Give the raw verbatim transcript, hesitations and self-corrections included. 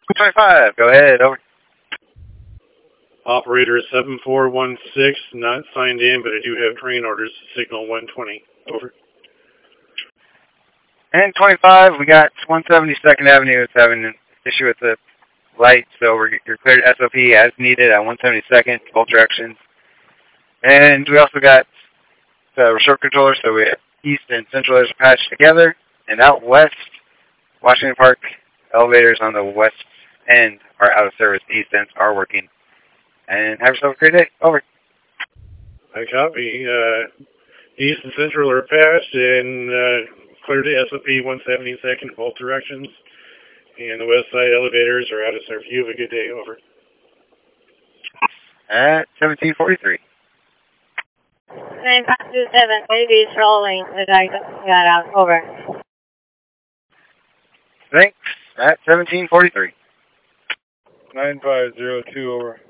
twenty-five, go ahead, over. Operator seven four one six, not signed in, but I do have train orders, signal one twenty, over. And twenty-five, we got one seventy-second Avenue is having an issue with the light, so we're, you're cleared S O P as needed at one seventy-second, both directions. And we also got the short controller, so we have east and central are patched together. And out west, Washington Park elevators on the west end are out of service. The east ends are working. And have yourself a great day. Over. I copy. Uh, east and central are patched and uh, cleared to S O P one seventy-second, both directions. And the west side elevators are out of service. You have a good day. Over. At seventeen forty-three. nine five two seven, baby's rolling. The guy got out. Over. Thanks. At seventeen forty-three. nine five zero two, over.